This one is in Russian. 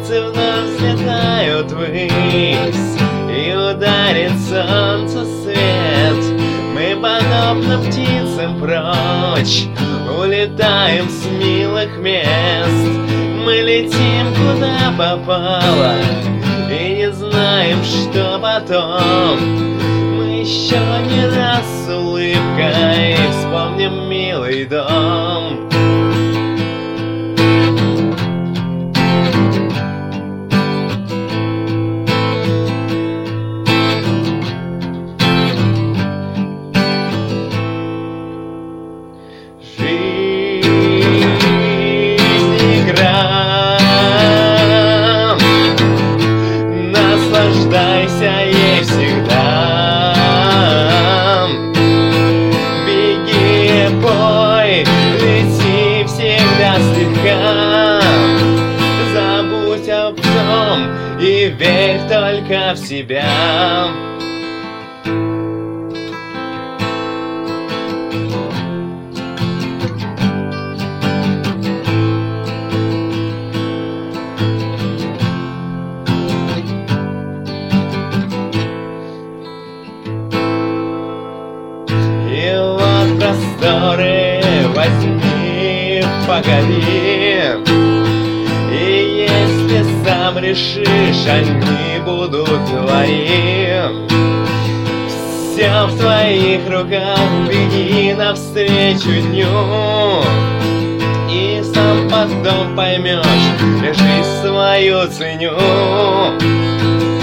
птицы вновь взлетают ввысь, и ударит солнце свет. Мы, подобно птицам, прочь улетаем с милых мест. Мы летим куда попало и не знаем, что потом. Мы еще не раз с улыбкой вспомним милый дом. Наслаждайся ей всегда. Беги, пой, лети всегда слегка. Забудь об том и верь только в себя. Просторы возьми, погори, и если сам решишь, они будут твои. Все в твоих руках, беги навстречу дню, и сам потом поймешь, жизнь свою ценю.